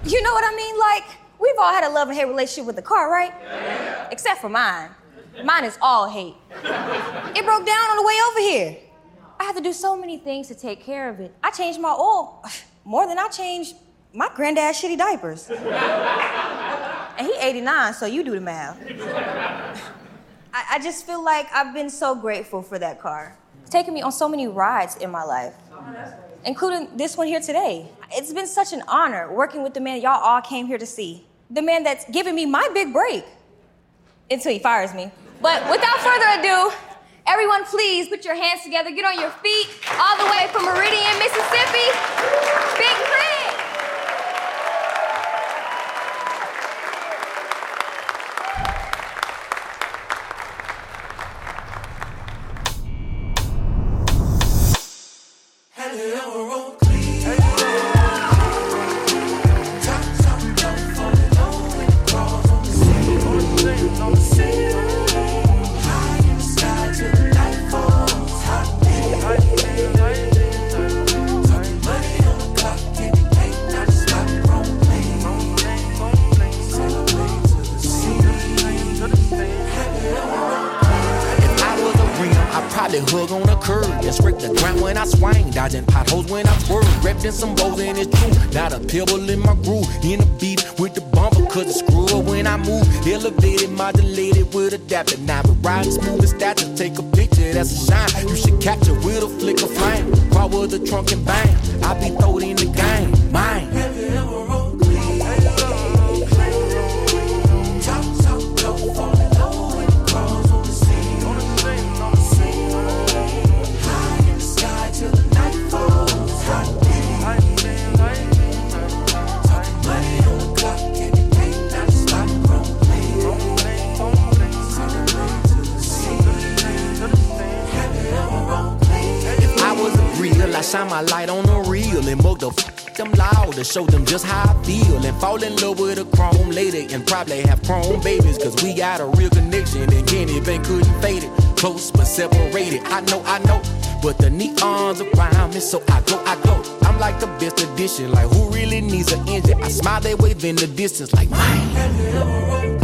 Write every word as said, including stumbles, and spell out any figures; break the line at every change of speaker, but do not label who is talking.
You know what I mean? Like, we've all had a love and hate relationship with the car, right? Yeah. Except for mine. Mine is all hate. It broke down on the way over here. I had to do so many things to take care of it. I changed my oil more than I changed my granddad's shitty diapers. And he eighty-nine, so you do the math. I, I just feel like I've been so grateful for that car. It's taken me on so many rides in my life, including this one here today. It's been such an honor working with the man y'all all came here to see. The man that's giving me my big break until he fires me. But without further ado, everyone please put your hands together, get on your feet, all the way from Meridian, Mississippi, Big Crit.
Hug on a curb and scrape the ground when I swing, dodging potholes when I swerve, wrapped in some bows and it's true. Not a pebble in my groove, in the beat with the bumper, cause it's screw up when I move. Elevated, modulated with adapter. Now we're riding smooth and stature. Take a picture, that's a shine. You should capture with a flick of flame. Crawl with the trunk and bang. I be throwed in the game, mine. Have you ever rolled clean? Top, top, low, falling low and it crawls on the scene. On the scene, on the scene. High in the sky till the night falls. Hot beat. Talking money on the clock and it ain't not stop rolling. Celebrate to the scene. Have you ever rolled clean? If I was a grill, I shine my light on the reel and mug the f- them loud to show them just how I feel and fall in love with a chrome lady and probably have chrome babies, cause we got a real connection and Kenny Bank couldn't fade it. Close but separated, I know, I know, but the neons around me, so I go, I go. I'm like the best edition, like who really needs an engine? I smile, they wave in the distance like mine.